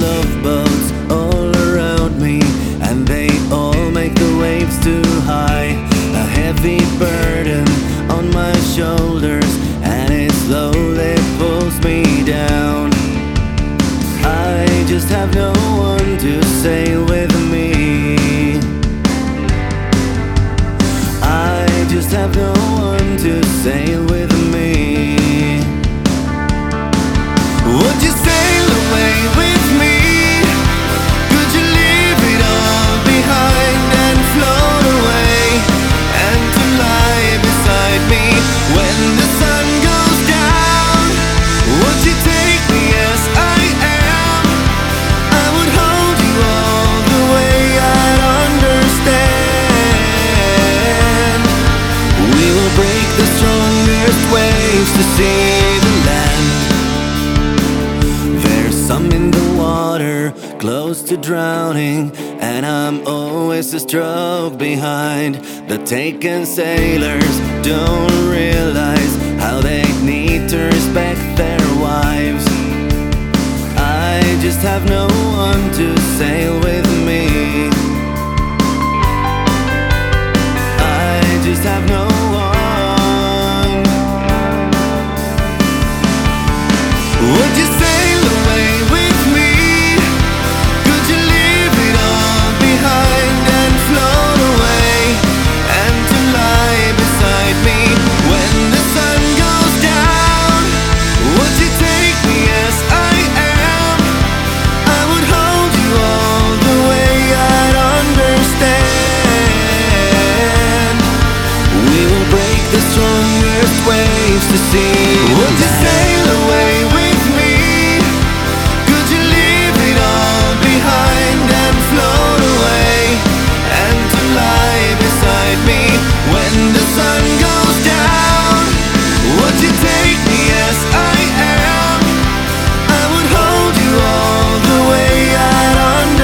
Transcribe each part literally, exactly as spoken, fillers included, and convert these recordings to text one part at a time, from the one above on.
of boats all around me, and they all make the waves too high. A heavy burden on my shoulders, and it slowly pulls me down. I just have no one to sail with me. I just have no one to sail with me. Would you sail away with me? Could you leave it all behind and float away, and to lie beside me when the sun goes down? Would you take me as I am? I would hold you all the way I'd understand. We will break the strongest waves to see the land. There's some in the water, close to drowning, and I'm always a stroke behind. The taken sailors don't realize how they need to respect their wives. I just have no one to sail with me. I just have no one. Would you sail away with me? Could you leave it all behind and float away, and to lie beside me when the sun goes down? Would you take me as I am? I would hold you all the way I'd understand. We will break the strongest waves to see. Would you sail away with me? Could you leave it all behind and float away, and to lie beside me when the sun goes down? Would you take me as I am? I would hold you all the way I'd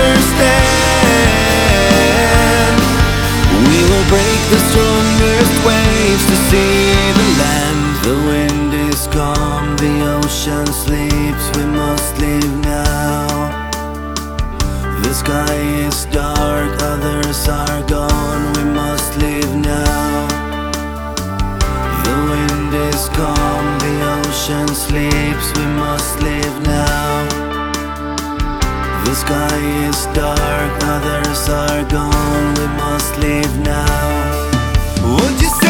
understand. We will break the strongest waves to see the land. The wind is calm, the ocean sleeps, we must leave now. The sky is dark, others are gone, we must leave now. The wind is calm, the ocean sleeps, we must leave now. The sky is dark, others are gone, we must leave now. Would you